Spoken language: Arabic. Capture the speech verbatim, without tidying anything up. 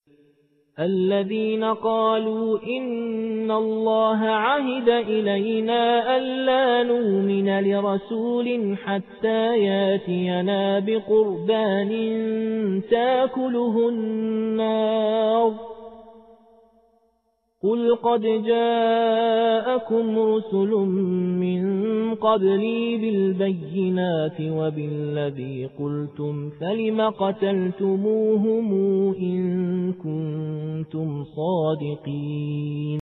الذين قالوا إن الله عهد إلينا ألا نؤمن لرسول حتى ياتينا بقربان تاكله النار قل قد جاءكم رسل من قبلي بالبينات وبالذي قلتم فلم قتلتموهم إن كنتم صادقين